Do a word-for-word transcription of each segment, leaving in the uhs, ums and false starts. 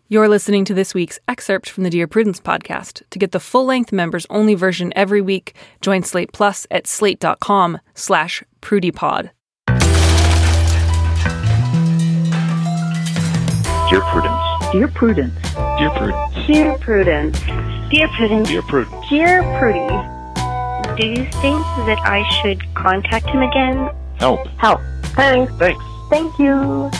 You're listening to this week's excerpt from the Dear Prudence podcast. To get the full-length members-only version every week, join Slate Plus at slate.com slash prudypod. Dear Prudence. Dear Prudence. Dear Prudence. Dear Prudence. Dear Prudence. Dear Prudence. Dear Prudy. Do you think that I should contact him again? Help. Help. Thanks. Thanks. Thank you.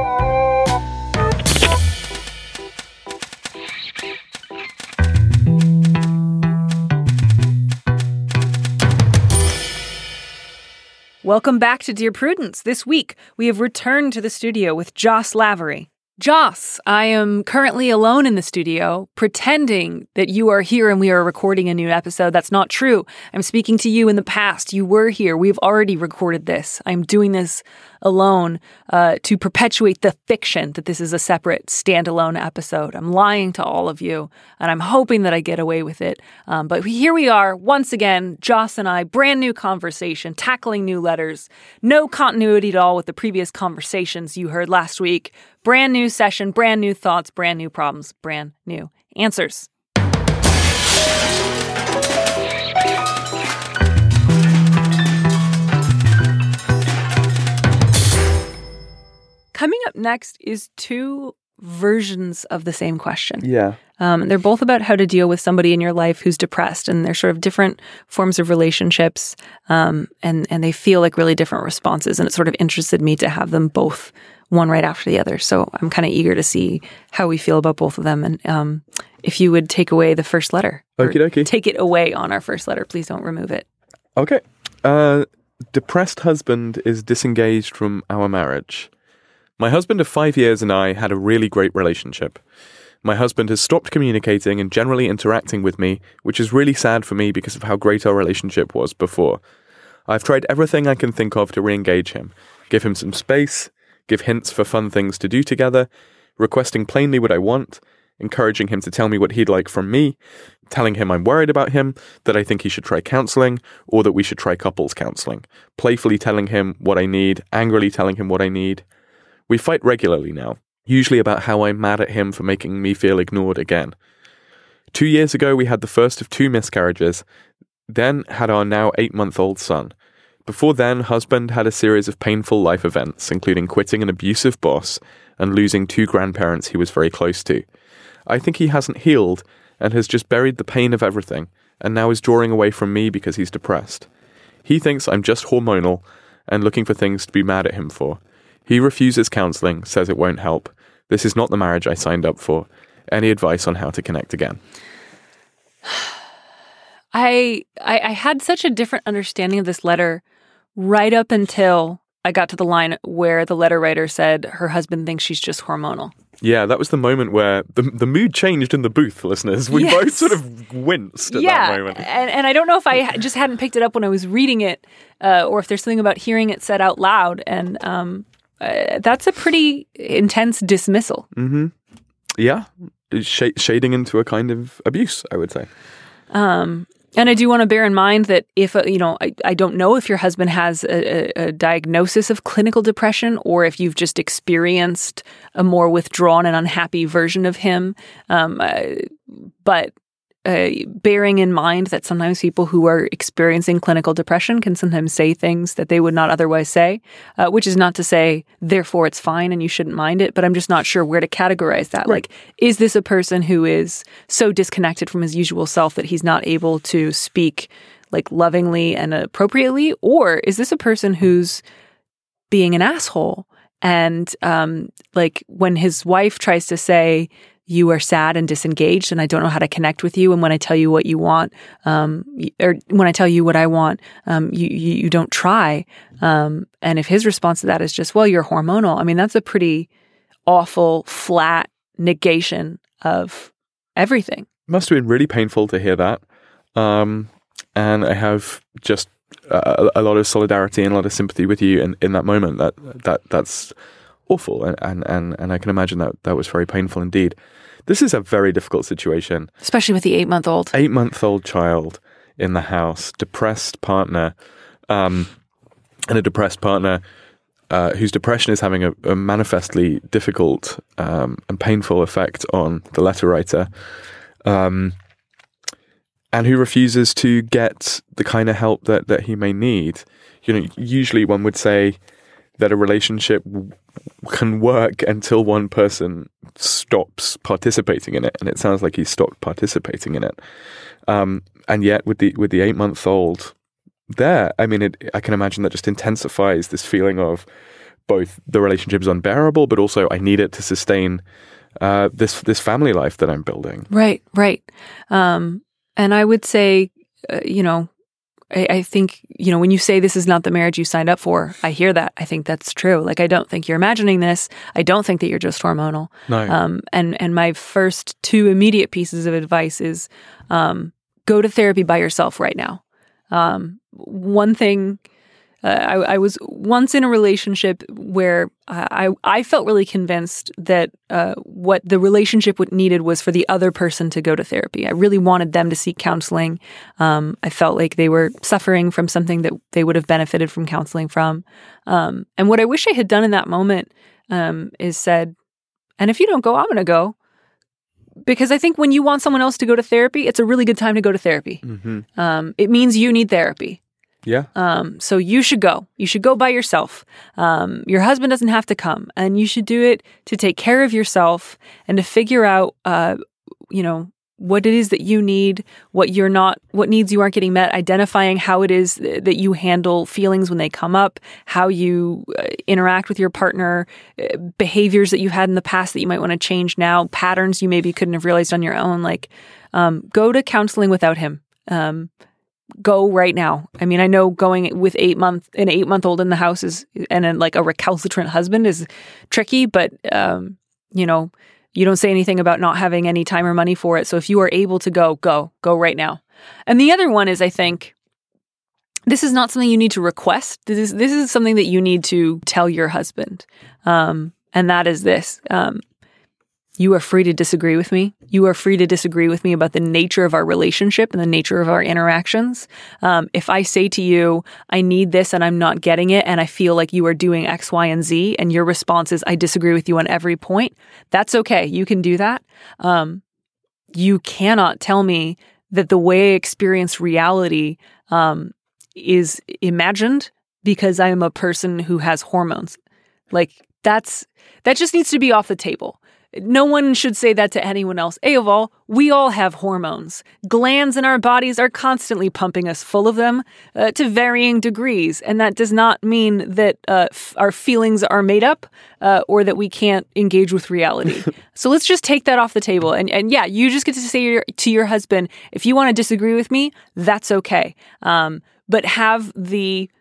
Welcome back to Dear Prudence. This week, we have returned to the studio with Joss Lavery. Joss, I am currently alone in the studio, pretending that you are here and we are recording a new episode. That's not true. I'm speaking to you in the past. You were here. We've already recorded this. I'm doing this alone uh, to perpetuate the fiction that this is a separate standalone episode. I'm lying to all of you, and I'm hoping that I get away with it. Um, but here we are, once again, Joss and I, brand new conversation, tackling new letters. No continuity at all with the previous conversations you heard last week. Brand new session, brand new thoughts, brand new problems, brand new answers. Coming up next is two versions of the same question. Yeah. Um, they're both about how to deal with somebody in your life who's depressed, and they're sort of different forms of relationships, um, and, and they feel like really different responses, and it sort of interested me to have them both one right after the other. So I'm kind of eager to see how we feel about both of them, and um, if you would take away the first letter. Okie dokie. Take it away on our first letter. Please don't remove it. Okay. Uh, depressed husband is disengaged from our marriage. My husband of five years and I had a really great relationship. My husband has stopped communicating and generally interacting with me, which is really sad for me because of how great our relationship was before. I've tried everything I can think of to re-engage him, give him some space, give hints for fun things to do together, requesting plainly what I want, encouraging him to tell me what he'd like from me, telling him I'm worried about him, that I think he should try counseling, or that we should try couples counseling, playfully telling him what I need, angrily telling him what I need. We fight regularly now, usually about how I'm mad at him for making me feel ignored again. Two years ago, we had the first of two miscarriages, then had our now eight-month-old son. Before then, husband had a series of painful life events, including quitting an abusive boss and losing two grandparents he was very close to. I think he hasn't healed and has just buried the pain of everything, and now is drawing away from me because he's depressed. He thinks I'm just hormonal and looking for things to be mad at him for. He refuses counseling, says it won't help. This is not the marriage I signed up for. Any advice on how to connect again? I, I I had such a different understanding of this letter right up until I got to the line where the letter writer said her husband thinks she's just hormonal. Yeah, that was the moment where the the mood changed in the booth, listeners. We Yes. both sort of winced at yeah, that moment. and, and I don't know if I ha- just hadn't picked it up when I was reading it, uh, or if there's something about hearing it said out loud, and um, uh, that's a pretty intense dismissal. Mm-hmm. Yeah, Sh- shading into a kind of abuse, I would say. Um, and I do want to bear in mind that if, uh, you know, I, I don't know if your husband has a, a, a diagnosis of clinical depression or if you've just experienced a more withdrawn and unhappy version of him. Um, uh, but uh, bearing in mind that sometimes people who are experiencing clinical depression can sometimes say things that they would not otherwise say, uh, which is not to say, therefore it's fine and you shouldn't mind it, but I'm just not sure where to categorize that. Right. Like, is this a person who is so disconnected from his usual self that he's not able to speak like lovingly and appropriately? Or is this a person who's being an asshole? And um, like when his wife tries to say, you are sad and disengaged and I don't know how to connect with you. And when I tell you what you want, um, or when I tell you what I want, um, you, you, you don't try. Um, and if his response to that is just, well, you're hormonal. I mean, that's a pretty awful, flat negation of everything. Must have been really painful to hear that. Um, and I have just a, a lot of solidarity and a lot of sympathy with you in, in that moment. That that that's awful. And, and, and, and I can imagine that that was very painful indeed. This is a very difficult situation. Especially with the eight-month-old. Eight-month-old child in the house, depressed partner, um, and a depressed partner uh, whose depression is having a, a manifestly difficult um, and painful effect on the letter writer, um, and who refuses to get the kind of help that, that he may need. You know, usually one would say that a relationship w- can work until one person stops participating in it, and it sounds like he stopped participating in it. Um, and yet, with the with the eight month old there, I mean, it, I can imagine that just intensifies this feeling of both the relationship is unbearable, but also I need it to sustain uh, this this family life that I'm building. Right, right. Um, and I would say, uh, you know, I, I think, you know, when you say this is not the marriage you signed up for, I hear that. I think that's true. Like, I don't think you're imagining this. I don't think that you're just hormonal. No. Um, and, and my first two immediate pieces of advice is um, go to therapy by yourself right now. Um, one thing, uh, I, I was once in a relationship where I, I felt really convinced that uh, what the relationship would needed was for the other person to go to therapy. I really wanted them to seek counseling. Um, I felt like they were suffering from something that they would have benefited from counseling from. Um, and what I wish I had done in that moment um, is said, and if you don't go, I'm going to go. Because I think when you want someone else to go to therapy, it's a really good time to go to therapy. Mm-hmm. Um, it means you need therapy. Yeah. Um, so you should go. You should go by yourself. Um, your husband doesn't have to come, and you should do it to take care of yourself and to figure out, uh, you know, what it is that you need, what you're not, what needs you aren't getting met, identifying how it is th- that you handle feelings when they come up, how you uh, interact with your partner, uh, behaviors that you had in the past that you might want to change now, patterns you maybe couldn't have realized on your own. Like, um, go to counseling without him. Um, go right now. I mean, I know going with eight month an eight month old in the house is and then like a recalcitrant husband is tricky, but um, you know. You don't say anything about not having any time or money for it. So if you are able to go, go, go right now. And the other one is, I think, this is not something you need to request. This is this is something that you need to tell your husband. Um, and that is this. Um, you are free to disagree with me. You are free to disagree with me about the nature of our relationship and the nature of our interactions. Um, if I say to you, I need this and I'm not getting it, and I feel like you are doing X, Y, and Z, and your response is, I disagree with you on every point, that's okay. You can do that. Um, you cannot tell me that the way I experience reality um, is imagined because I am a person who has hormones. Like, that's that just needs to be off the table. No one should say that to anyone else. A of all, we all have hormones. Glands in our bodies are constantly pumping us full of them uh, to varying degrees. And that does not mean that uh, f- our feelings are made up uh, or that we can't engage with reality. So let's just take that off the table. And, and yeah, you just get to say your, to your husband, if you want to disagree with me, that's okay. Um, but have the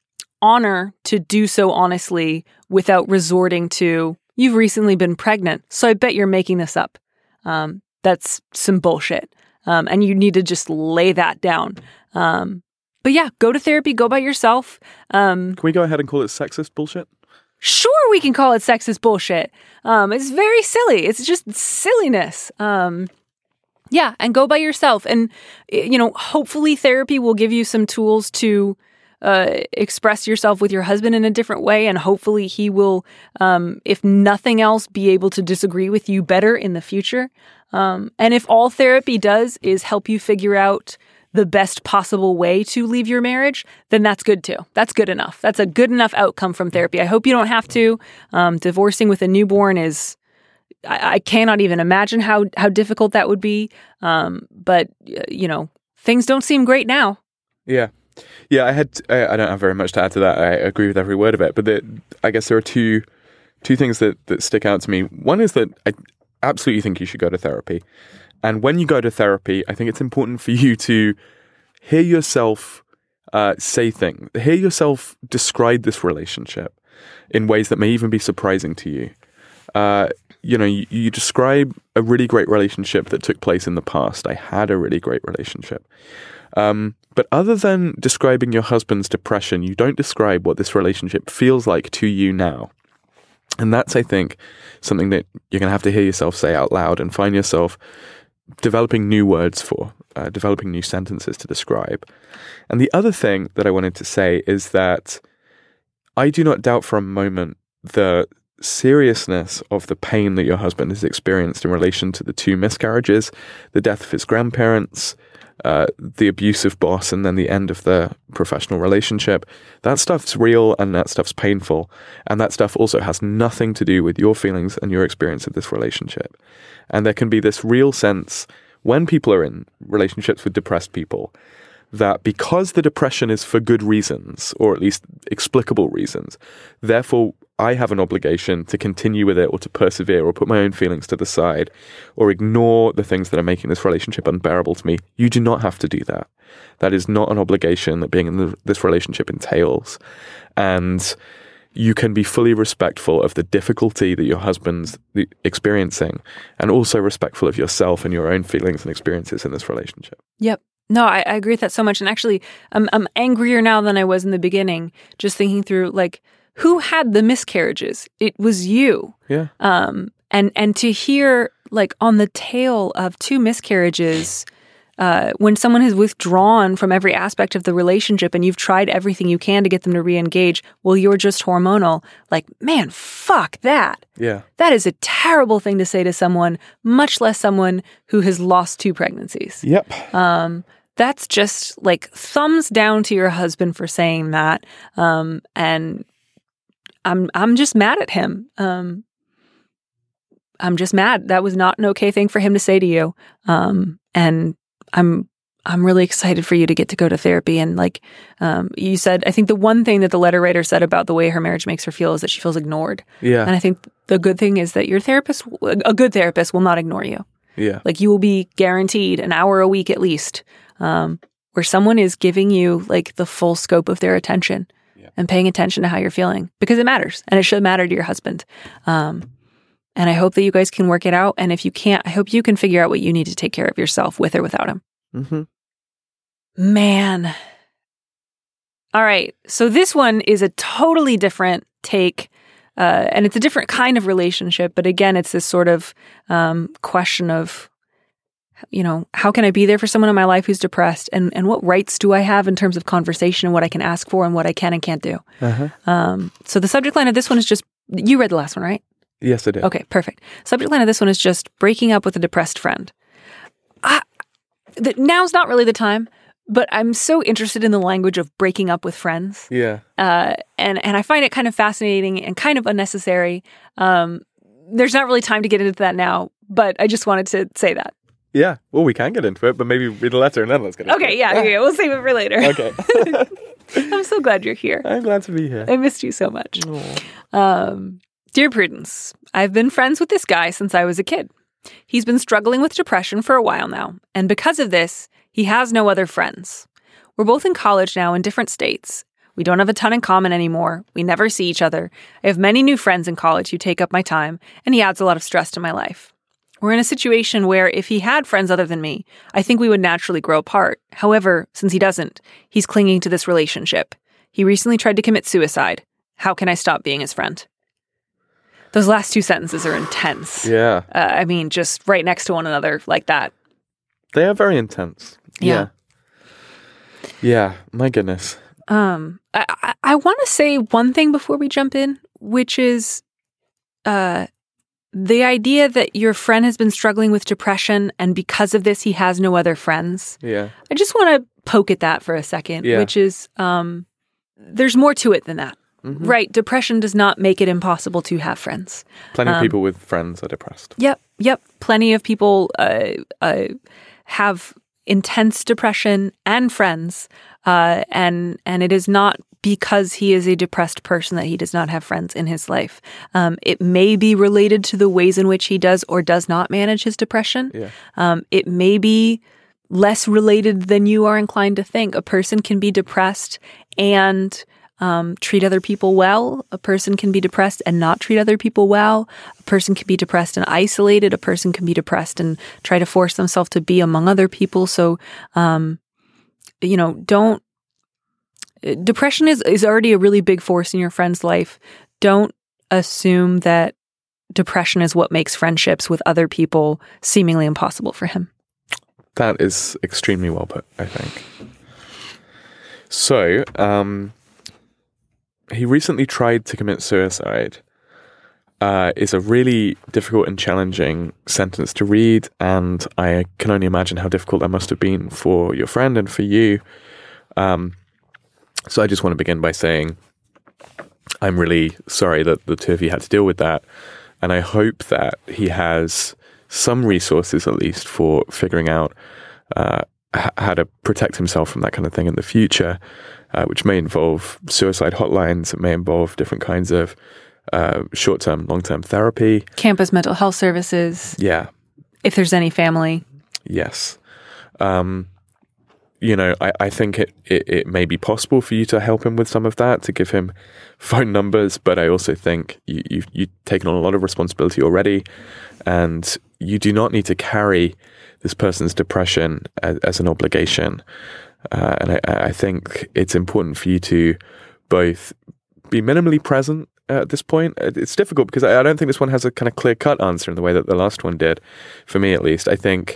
honor to do so honestly without resorting to, you've recently been pregnant, so I bet you're making this up. Um, that's some bullshit. Um, and you need to just lay that down. Um, but yeah, go to therapy, go by yourself. Um, Can we go ahead and call it sexist bullshit? Sure, we can call it sexist bullshit. Um, it's very silly. It's just silliness. Um, yeah, and go by yourself. And, you know, hopefully therapy will give you some tools to Uh, express yourself with your husband in a different way, and hopefully he will, um, if nothing else, be able to disagree with you better in the future. Um, and if all therapy does is help you figure out the best possible way to leave your marriage, then that's good too. That's good enough. That's a good enough outcome from therapy. I hope you don't have to. Um, divorcing with a newborn is, I, I cannot even imagine how how difficult that would be. Um, but, uh, you know, things don't seem great now. Yeah. Yeah, I had. I, I don't have very much to add to that. I agree with every word of it. But the, I guess there are two two things that, that stick out to me. One is that I absolutely think you should go to therapy. And when you go to therapy, I think it's important for you to hear yourself uh, say things, hear yourself describe this relationship in ways that may even be surprising to you. Uh, you know, you, you describe a really great relationship that took place in the past. I had a really great relationship. Um, but other than describing your husband's depression, you don't describe what this relationship feels like to you now. And that's, I think, something that you're going to have to hear yourself say out loud and find yourself developing new words for, uh, developing new sentences to describe. And the other thing that I wanted to say is that I do not doubt for a moment the seriousness of the pain that your husband has experienced in relation to the two miscarriages, the death of his grandparents, uh, the abusive boss, and then the end of the professional relationship. That stuff's real and that stuff's painful. And that stuff also has nothing to do with your feelings and your experience of this relationship. And there can be this real sense when people are in relationships with depressed people that because the depression is for good reasons, or at least explicable reasons, therefore I have an obligation to continue with it or to persevere or put my own feelings to the side or ignore the things that are making this relationship unbearable to me. You do not have to do that. That is not an obligation that being in the, this relationship entails. And you can be fully respectful of the difficulty that your husband's experiencing and also respectful of yourself and your own feelings and experiences in this relationship. Yep. No, I, I agree with that so much. And actually, I'm I'm angrier now than I was in the beginning, just thinking through, like, who had the miscarriages? It was you. Yeah. Um, and, and to hear, like, on the tail of two miscarriages, uh, when someone has withdrawn from every aspect of the relationship and you've tried everything you can to get them to re-engage, well, you're just hormonal. Like, man, fuck that. Yeah. That is a terrible thing to say to someone, much less someone who has lost two pregnancies. Yep. Um, that's just like thumbs down to your husband for saying that. Um, and I'm I'm just mad at him. Um, I'm just mad. That was not an okay thing for him to say to you. Um, and I'm I'm really excited for you to get to go to therapy. And like um, you said, I think the one thing that the letter writer said about the way her marriage makes her feel is that she feels ignored. Yeah. And I think the good thing is that your therapist, a good therapist, will not ignore you. Yeah. Like you will be guaranteed an hour a week at least, um, where someone is giving you like the full scope of their attention yeah. and paying attention to how you're feeling, because it matters and it should matter to your husband. Um, and I hope that you guys can work it out. And if you can't, I hope you can figure out what you need to take care of yourself with or without him. Mm-hmm. Man. All right. So this one is a totally different take. Uh, and it's a different kind of relationship. But again, it's this sort of um, question of, you know, how can I be there for someone in my life who's depressed? And, and what rights do I have in terms of conversation and what I can ask for and what I can and can't do? Uh-huh. Um, so the subject line of this one is just, you read the last one, right? Yes, I did. Okay, perfect. Subject line of this one is just breaking up with a depressed friend. I, the, now's not really the time. But I'm so interested in the language of breaking up with friends. Yeah. Uh, and, and I find it kind of fascinating and kind of unnecessary. Um, there's not really time to get into that now, but I just wanted to say that. Yeah. Well, we can get into it, but maybe read the letter and then let's get into okay, it. Yeah, okay, yeah. We'll save it for later. Okay. I'm so glad you're here. I'm glad to be here. I missed you so much. Um, Dear Prudence, I've been friends with this guy since I was a kid. He's been struggling with depression for a while now, and because of this, he has no other friends. We're both in college now in different states. We don't have a ton in common anymore. We never see each other. I have many new friends in college who take up my time, and he adds a lot of stress to my life. We're in a situation where if he had friends other than me, I think we would naturally grow apart. However, since he doesn't, he's clinging to this relationship. He recently tried to commit suicide. How can I stop being his friend? Those last two sentences are intense. Yeah. Uh, I mean, just right next to one another like that. They are very intense. Yeah. Yeah. Yeah. My goodness. Um, I, I, I want to say one thing before we jump in, which is uh, the idea that your friend has been struggling with depression and because of this, he has no other friends. Yeah. I just want to poke at that for a second, yeah. which is um, there's more to it than that. Mm-hmm. Right. Depression does not make it impossible to have friends. Plenty um, of people with friends are depressed. Yep. Yep. Plenty of people uh, uh, have intense depression and friends. Uh, and and it is not because he is a depressed person that he does not have friends in his life. Um, it may be related to the ways in which he does or does not manage his depression. Yeah. Um, it may be less related than you are inclined to think. A person can be depressed and Um, treat other people well. A person can be depressed and not treat other people well. A person can be depressed and isolated. A person can be depressed and try to force themselves to be among other people. So, um, you know, don't, depression is, is already a really big force in your friend's life. Don't assume that depression is what makes friendships with other people seemingly impossible for him. That is extremely well put, I think. So, um, he recently tried to commit suicide uh, is a really difficult and challenging sentence to read, and I can only imagine how difficult that must have been for your friend and for you. Um, so I just want to begin by saying I'm really sorry that the two of you had to deal with that, and I hope that he has some resources at least for figuring out uh, h- how to protect himself from that kind of thing in the future, uh, which may involve suicide hotlines, it may involve different kinds of uh, short-term, long-term therapy. Campus mental health services. Yeah. If there's any family. Yes. Um, you know, I, I think it, it, it may be possible for you to help him with some of that, to give him phone numbers, but I also think you, you've, you've taken on a lot of responsibility already, and you do not need to carry this person's depression as, as an obligation. Uh, and I, I think it's important for you to both be minimally present at this point. It's difficult because I, I don't think this one has a kind of clear-cut answer in the way that the last one did, for me at least. I think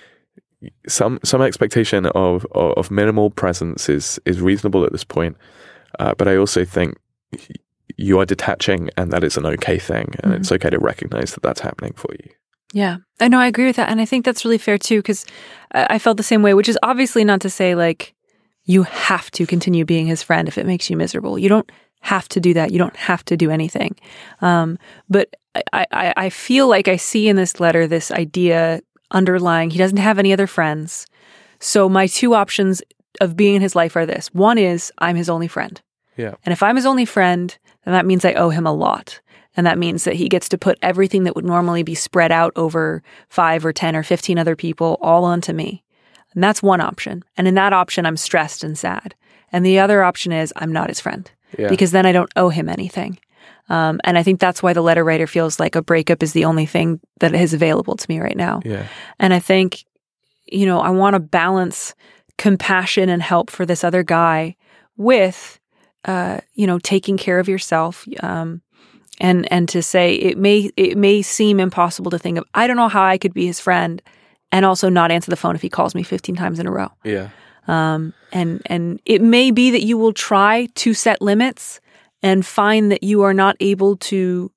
some some expectation of, of, of minimal presence is, is reasonable at this point, uh, but I also think you are detaching and that is an okay thing, and mm-hmm. it's okay to recognize that that's happening for you. Yeah, I know, I agree with that. And I think that's really fair too, because I felt the same way, which is obviously not to say like you have to continue being his friend if it makes you miserable. You don't have to do that. You don't have to do anything. Um, but I, I, I feel like I see in this letter this idea underlying he doesn't have any other friends. So my two options of being in his life are this. One is I'm his only friend. Yeah. And if I'm his only friend, then that means I owe him a lot. And that means that he gets to put everything that would normally be spread out over five or ten or fifteen other people all onto me. And that's one option. And in that option, I'm stressed and sad. And the other option is I'm not his friend, yeah. because then I don't owe him anything. Um, and I think that's why the letter writer feels like a breakup is the only thing that is available to me right now. Yeah. And I think, you know, I want to balance compassion and help for this other guy with, uh, you know, taking care of yourself. Um, and and to say it may it may seem impossible to think of, I don't know how I could be his friend and also not answer the phone if he calls me fifteen times in a row. Yeah. Um, and and it may be that you will try to set limits and find that you are not able to,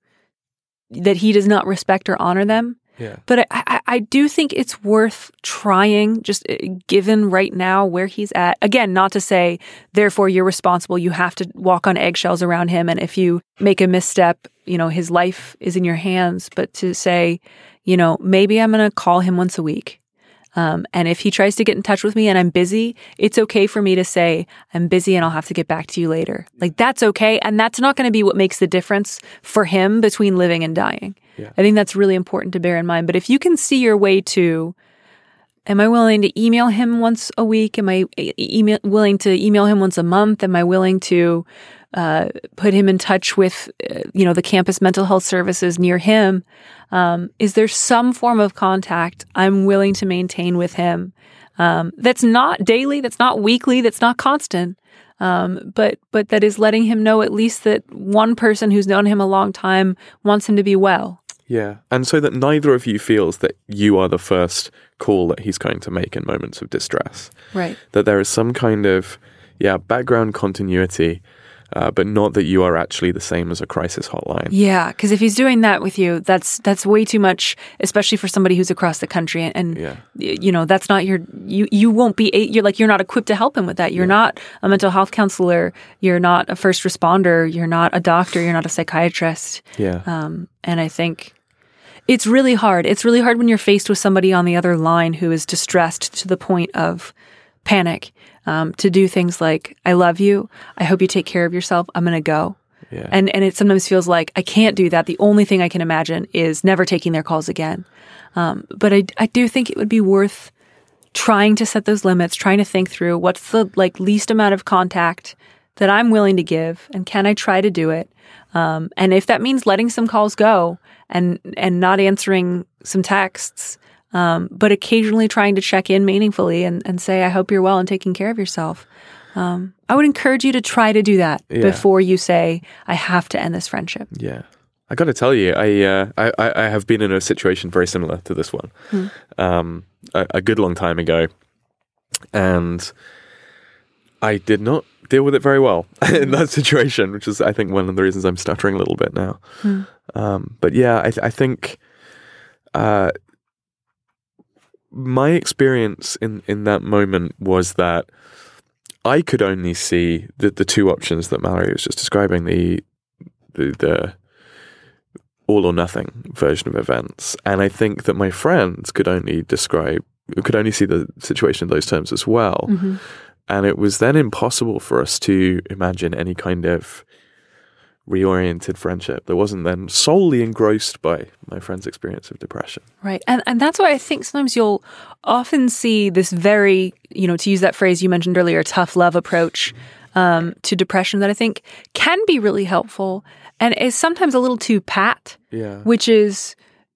that he does not respect or honor them. Yeah. But I, I, I do think it's worth trying, just given right now where he's at. Again, not to say, therefore, you're responsible. You have to walk on eggshells around him. And if you make a misstep, you know, his life is in your hands. But to say, you know, maybe I'm going to call him once a week. Um, and if he tries to get in touch with me and I'm busy, it's okay for me to say, I'm busy and I'll have to get back to you later. Like, that's okay. And that's not going to be what makes the difference for him between living and dying. Yeah. I think that's really important to bear in mind. But if you can see your way to, am I willing to email him once a week? Am I email, willing to email him once a month? Am I willing to uh, put him in touch with, uh, you know, the campus mental health services near him? Um, is there some form of contact I'm willing to maintain with him um, that's not daily, that's not weekly, that's not constant, um, but but that is letting him know at least that one person who's known him a long time wants him to be well? Yeah, and so that neither of you feels that you are the first call that he's going to make in moments of distress. Right. That there is some kind of, yeah, background continuity, uh, but not that you are actually the same as a crisis hotline. Yeah, because if he's doing that with you, that's that's way too much, especially for somebody who's across the country. And, and yeah. you know, that's not your, you you won't be, you're like, you're not equipped to help him with that. You're yeah. not a mental health counselor. You're not a first responder. You're not a doctor. You're not a psychiatrist. Yeah. Um, and I think it's really hard. It's really hard when you're faced with somebody on the other line who is distressed to the point of panic, um, to do things like, I love you. I hope you take care of yourself. I'm going to go. Yeah. And and it sometimes feels like I can't do that. The only thing I can imagine is never taking their calls again. Um, but I, I do think it would be worth trying to set those limits, trying to think through what's the like least amount of contact that I'm willing to give, and can I try to do it? Um, and if that means letting some calls go and and not answering some texts, um, but occasionally trying to check in meaningfully and, and say, I hope you're well and taking care of yourself. Um, I would encourage you to try to do that yeah. before you say, I have to end this friendship. Yeah. I got to tell you, I, uh, I I have been in a situation very similar to this one Hmm. um, a, a good long time ago. And I did not deal with it very well in that situation, which is, I think, one of the reasons I'm stuttering a little bit now. Hmm. Um, but yeah, I, th- I think uh, my experience in, in that moment was that I could only see the, the two options that Mallory was just describing, the, the the all or nothing version of events. And I think that my friends could only describe, could only see the situation in those terms as well. Mm-hmm. And it was then impossible for us to imagine any kind of reoriented friendship that wasn't then solely engrossed by my friend's experience of depression. Right. And and that's why I think sometimes you'll often see this very, you know, to use that phrase you mentioned earlier, tough love approach um, to depression that I think can be really helpful and is sometimes a little too pat, yeah. which is,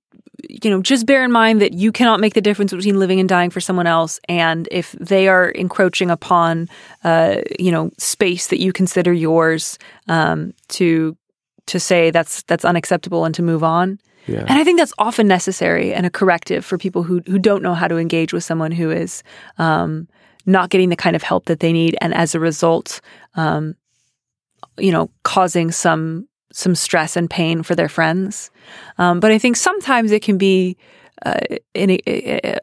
you know, just bear in mind that you cannot make the difference between living and dying for someone else. And if they are encroaching upon, uh, you know, space that you consider yours, um, to to say that's that's unacceptable and to move on. Yeah. And I think that's often necessary and a corrective for people who who don't know how to engage with someone who is um, not getting the kind of help that they need, and as a result, um, you know, causing some. some stress and pain for their friends. Um, but I think sometimes it can be uh, in a, a,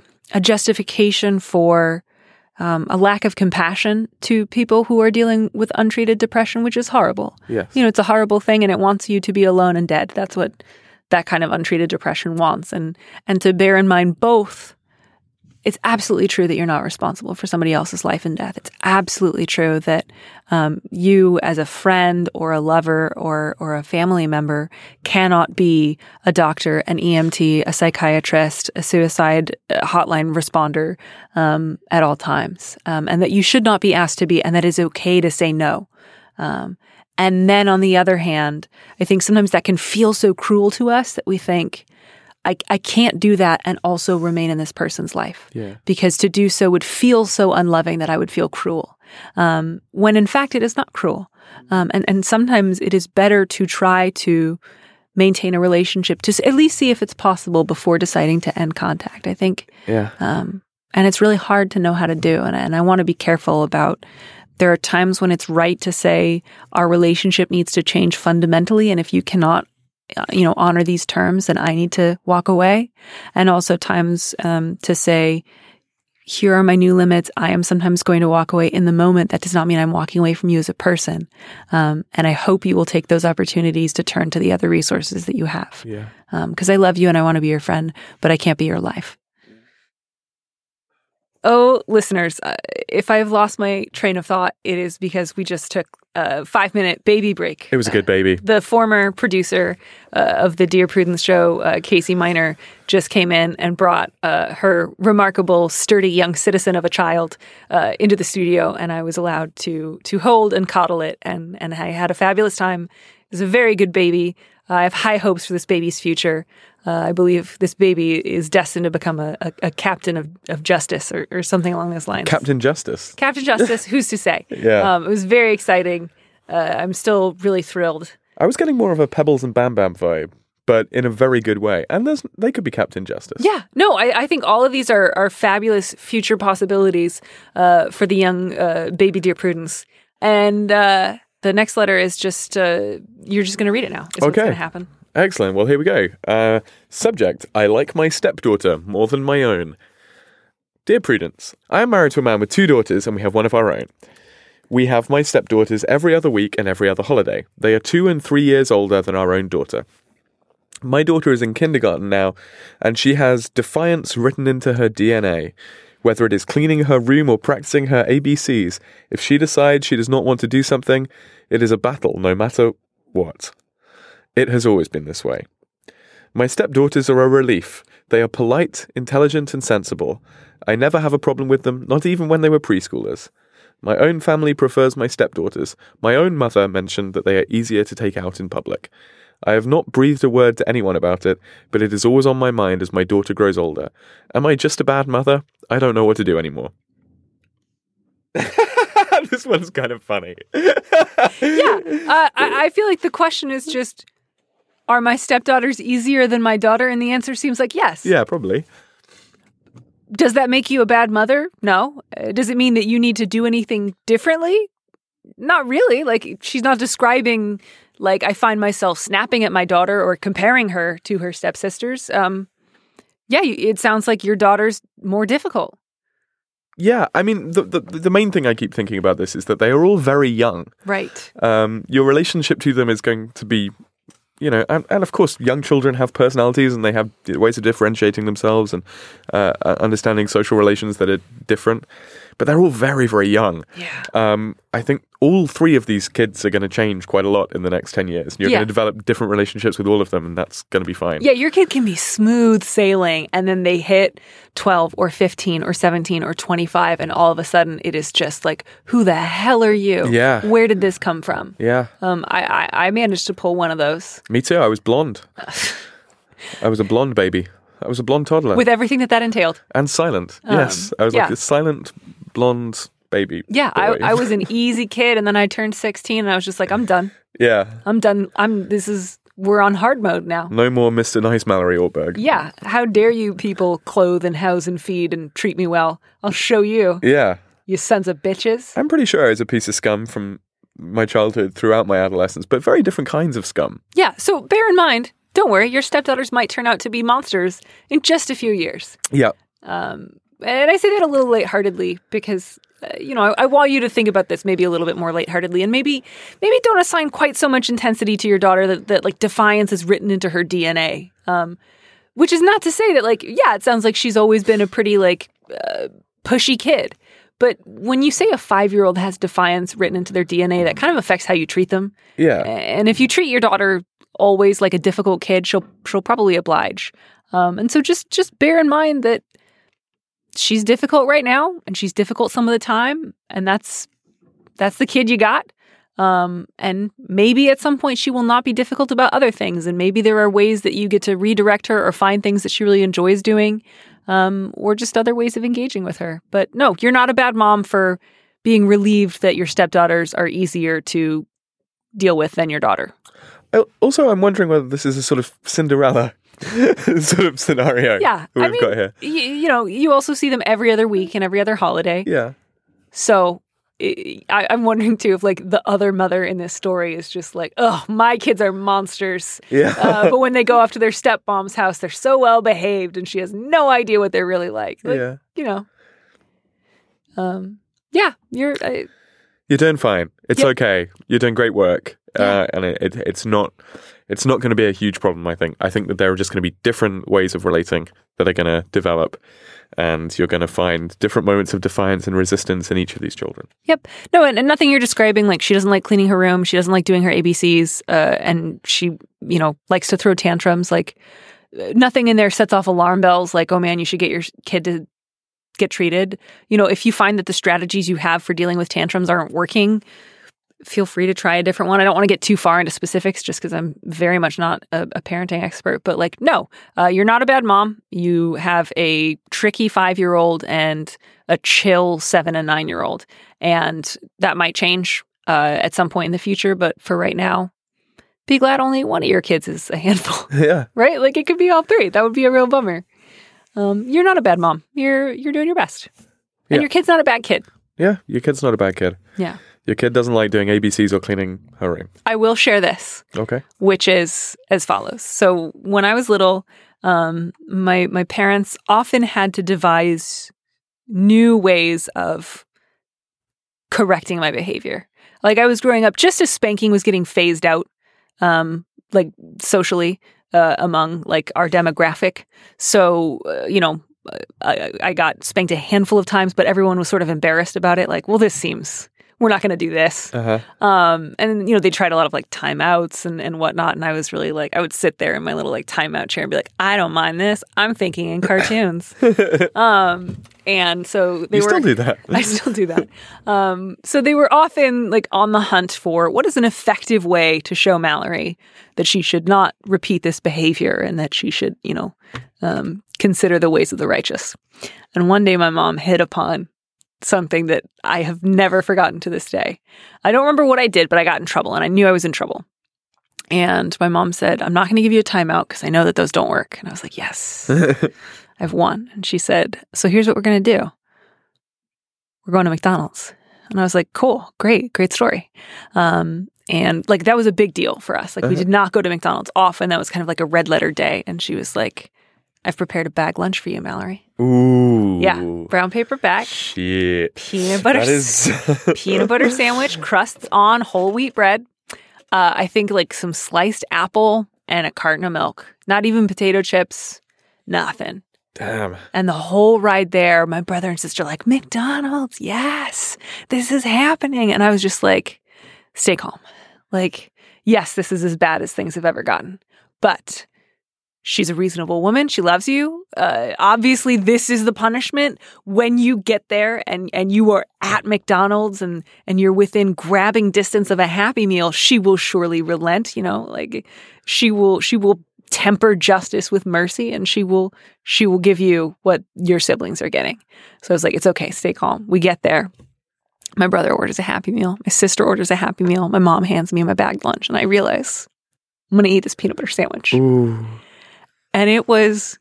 a justification for um, a lack of compassion to people who are dealing with untreated depression, which is horrible. Yes. You know, it's a horrible thing and it wants you to be alone and dead. That's what that kind of untreated depression wants. And, and to bear in mind both, it's absolutely true that you're not responsible for somebody else's life and death. It's absolutely true that um, you as a friend or a lover or or a family member cannot be a doctor, an E M T, a psychiatrist, a suicide hotline responder um, at all times, um, and that you should not be asked to be, and that it's okay to say no. Um, and then on the other hand, I think sometimes that can feel so cruel to us that we think, I, I can't do that and also remain in this person's life. Yeah. Because to do so would feel so unloving that I would feel cruel. Um, when in fact it is not cruel. Um, and, and sometimes it is better to try to maintain a relationship, to at least see if it's possible before deciding to end contact, I think. Yeah. Um, and it's really hard to know how to do. And, and I want to be careful about, there are times when it's right to say our relationship needs to change fundamentally. And if you cannot you know, honor these terms, and I need to walk away. And also times um, to say, here are my new limits. I am sometimes going to walk away in the moment. That does not mean I'm walking away from you as a person. Um, and I hope you will take those opportunities to turn to the other resources that you have. Yeah. Because um, I love you and I want to be your friend, but I can't be your life. Oh, listeners, uh, if I've lost my train of thought, it is because we just took a five-minute baby break. It was a good baby. Uh, the former producer uh, of the Dear Prudence show, uh, Casey Miner, just came in and brought uh, her remarkable, sturdy young citizen of a child uh, into the studio, and I was allowed to to hold and coddle it, and, and I had a fabulous time. It was a very good baby. Uh, I have high hopes for this baby's future. Uh, I believe this baby is destined to become a, a, a captain of, of justice or, or something along those lines. Captain Justice. Captain Justice, who's to say? Yeah. Um, it was very exciting. Uh, I'm still really thrilled. I was getting more of a Pebbles and Bam Bam vibe, but in a very good way. And there's, they could be Captain Justice. Yeah. No, I, I think all of these are, are fabulous future possibilities uh, for the young uh, baby Dear Prudence. And uh, the next letter is just, uh, you're just going to read it now. Is okay. What's going to happen. Excellent. Well, here we go. Uh, subject, I like my stepdaughter more than my own. Dear Prudence, I am married to a man with two daughters and we have one of our own. We have my stepdaughters every other week and every other holiday. They are two and three years older than our own daughter. My daughter is in kindergarten now, and she has defiance written into her D N A. Whether it is cleaning her room or practicing her A B Cs, if she decides she does not want to do something, it is a battle no matter what. It has always been this way. My stepdaughters are a relief. They are polite, intelligent, and sensible. I never have a problem with them, not even when they were preschoolers. My own family prefers my stepdaughters. My own mother mentioned that they are easier to take out in public. I have not breathed a word to anyone about it, but it is always on my mind as my daughter grows older. Am I just a bad mother? I don't know what to do anymore. This one's kind of funny. Yeah. Uh, I, I feel like the question is just, are my stepdaughters easier than my daughter? And the answer seems like yes. Yeah, probably. does that make you a bad mother? No. Uh, does it mean that you need to do anything differently? Not really. Like, she's not describing, like, I find myself snapping at my daughter or comparing her to her stepsisters. Um, yeah, it sounds like your daughter's more difficult. Yeah, I mean, the, the the main thing I keep thinking about this is that they are all very young. Right. Um, your relationship to them is going to be, you know, and, and of course, young children have personalities and they have ways of differentiating themselves and uh, understanding social relations that are different. But they're all very, very young. Yeah. Um, I think all three of these kids are going to change quite a lot in the next ten years. You're Yeah. going to develop different relationships with all of them, and that's going to be fine. Yeah, your kid can be smooth sailing, and then they hit twelve or fifteen or seventeen or twenty-five, and all of a sudden it is just like, who the hell are you? Yeah. Where did this come from? Yeah. Um, I, I, I managed to pull one of those. Me too. I was blonde. I was a blonde baby. I was a blonde toddler. With everything that that entailed. and silent. Um, yes. I was yeah. like a silent blonde baby. Yeah, I, boy. I was an easy kid, and then I turned sixteen, and I was just like, I'm done. Yeah. I'm done. I'm. This is. We're on hard mode now. No more Mister Nice Mallory Ortberg. Yeah. How dare you people clothe and house and feed and treat me well? I'll show you, Yeah. you sons of bitches. I'm pretty sure I was a piece of scum from my childhood throughout my adolescence, but very different kinds of scum. Yeah. So bear in mind, don't worry, your stepdaughters might turn out to be monsters in just a few years. Yeah. Um, and I say that a little lightheartedly because, uh, you know, I, I want you to think about this maybe a little bit more lightheartedly, and maybe maybe don't assign quite so much intensity to your daughter that, that like defiance is written into her D N A. Um, which is not to say that, like, yeah, it sounds like she's always been a pretty like uh, pushy kid. But when you say a five-year-old has defiance written into their D N A, that kind of affects how you treat them. Yeah. And if you treat your daughter always like a difficult kid, she'll she'll probably oblige. Um, and so just just bear in mind that she's difficult right now, and she's difficult some of the time, and that's that's the kid you got. Um, and maybe at some point she will not be difficult about other things, and maybe there are ways that you get to redirect her or find things that she really enjoys doing, um, or just other ways of engaging with her. But no, you're not a bad mom for being relieved that your stepdaughters are easier to deal with than your daughter. Also, I'm wondering whether this is a sort of Cinderella sort of scenario Yeah, we've I mean, got here. y- you know, you also see them every other week and every other holiday. Yeah. So I, I'm wondering too if like the other mother in this story is just like, oh, my kids are monsters. Yeah. uh, but when they go off to their stepmom's house, they're so well behaved, and she has no idea what they're really like. Like, Yeah. you know. Um. Yeah, you're. Uh, You're doing fine. It's Yep. okay. You're doing great work. Yeah. Uh, and it, it, it's not it's not going to be a huge problem, I think. I think that there are just going to be different ways of relating that are going to develop. And you're going to find different moments of defiance and resistance in each of these children. Yep. No, and, and nothing you're describing, like she doesn't like cleaning her room, she doesn't like doing her A B Cs, uh, and she, you know, likes to throw tantrums. Like nothing in there sets off alarm bells like, oh man, you should get your kid to get treated. You know, if you find that the strategies you have for dealing with tantrums aren't working, feel free to try a different one. I don't want to get too far into specifics just because I'm very much not a, a parenting expert, but like, no, uh, you're not a bad mom. You have a tricky five-year-old and a chill seven and nine-year-old. And that might change uh, at some point in the future. But for right now, be glad only one of your kids is a handful, Yeah. right? Like it could be all three. That would be a real bummer. Um, you're not a bad mom. You're, you're doing your best. And Yeah. your kid's not a bad kid. Yeah. Your kid's not a bad kid. Yeah. Your kid doesn't like doing A B Cs or cleaning her room. I will share this. Okay. Which is as follows. So when I was little, um, my my parents often had to devise new ways of correcting my behavior. Like I was growing up just as spanking was getting phased out, um, like socially uh, among like our demographic. So uh, you know, I, I got spanked a handful of times, but everyone was sort of embarrassed about it. Like, well, this seems. We're not going to do this. Uh-huh. Um, and, you know, they tried a lot of like timeouts and, and whatnot. And I was really like, I would sit there in my little like timeout chair and be like, I don't mind this. I'm thinking in cartoons. um, and so they you were. still do that. I still do that. Um, so they were often like on the hunt for what is an effective way to show Mallory that she should not repeat this behavior and that she should, you know, um, consider the ways of the righteous. And one day my mom hit upon something that I have never forgotten to this day. I don't remember what I did, but I got in trouble and I knew I was in trouble. And my mom said, I'm not going to give you a timeout because I know that those don't work. And I was like, yes. I have one. And she said, so here's what we're going to do. We're going to McDonald's. And I was like, cool, great, great story. Um, and like, that was a big deal for us. Like uh-huh. we did not go to McDonald's often. That was kind of like a red letter day. And she was like, I've prepared a bag lunch for you, Mallory. Ooh. Yeah. Brown paper bag. Shit. Peanut butter. That is... peanut butter sandwich, crusts on whole wheat bread. Uh, I think like some sliced apple and a carton of milk. Not even potato chips. Nothing. Damn. And the whole ride there, my brother and sister are like, McDonald's, yes, this is happening. And I was just like, stay calm. Like, yes, this is as bad as things have ever gotten. But she's a reasonable woman. She loves you. Uh, obviously, this is the punishment. When you get there and, and you are at McDonald's and, and you're within grabbing distance of a Happy Meal, she will surely relent. You know, like she will, she will temper justice with mercy, and she will she will give you what your siblings are getting. So I was like, it's okay, stay calm. We get there. My brother orders a Happy Meal. My sister orders a Happy Meal. My mom hands me my bagged lunch, and I realize I'm going to eat this peanut butter sandwich. Ooh. And it was,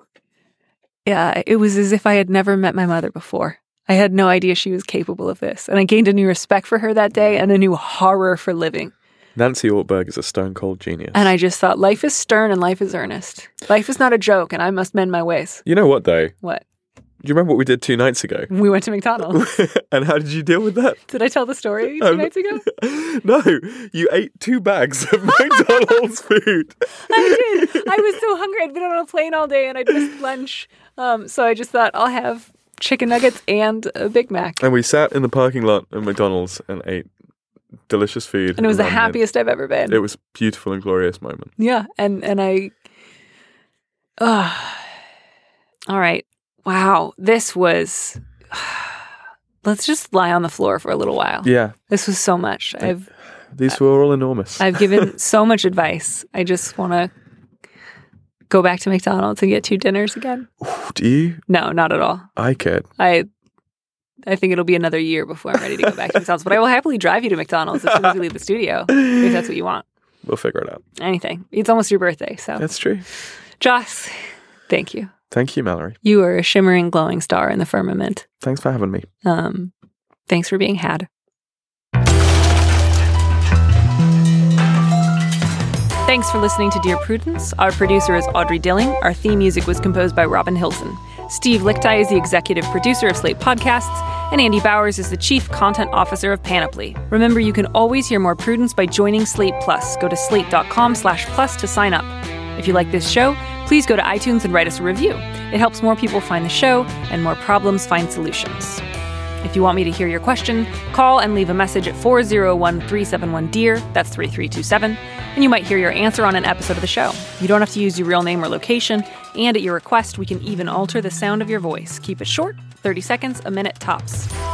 yeah, it was as if I had never met my mother before. I had no idea she was capable of this. And I gained a new respect for her that day and a new horror for living. Nancy Ortberg is a stone cold genius. And I just thought, life is stern and life is earnest. Life is not a joke, and I must mend my ways. You know what, though? What? Do you remember what we did two nights ago? We went to McDonald's. And how did you deal with that? Did I tell the story two um, nights ago? No, you ate two bags of McDonald's food. I did. I was so hungry. I'd been on a plane all day, and I'd missed lunch. Um, so I just thought, I'll have chicken nuggets and a Big Mac. And we sat in the parking lot at McDonald's and ate delicious food. And it was the happiest I've ever been. It was a beautiful and glorious moment. Yeah. And, and I... Uh, all right. Wow. This was... Let's just lie on the floor for a little while. Yeah. This was so much. I've These were all enormous. I've given so much advice. I just want to go back to McDonald's and get two dinners again. Ooh, do you? No, not at all. I could. I I think it'll be another year before I'm ready to go back to McDonald's. But I will happily drive you to McDonald's as soon as we leave the studio, if that's what you want. We'll figure it out. Anything. It's almost your birthday, so. That's true. Joss, thank you. Thank you, Mallory. You are a shimmering, glowing star in the firmament. Thanks for having me. Um, thanks for being had. Thanks for listening to Dear Prudence. Our producer is Audrey Dilling. Our theme music was composed by Robin Hilton. Steve Lichtai is the executive producer of Slate Podcasts, and Andy Bowers is the chief content officer of Panoply. Remember, you can always hear more Prudence by joining Slate Plus. Go to slate.com slash plus to sign up. If you like this show, please go to iTunes and write us a review. It helps more people find the show and more problems find solutions. If you want me to hear your question, call and leave a message at four oh one, three seven one, D E A R, that's three three two seven, and you might hear your answer on an episode of the show. You don't have to use your real name or location, and at your request, we can even alter the sound of your voice. Keep it short, thirty seconds, a minute tops.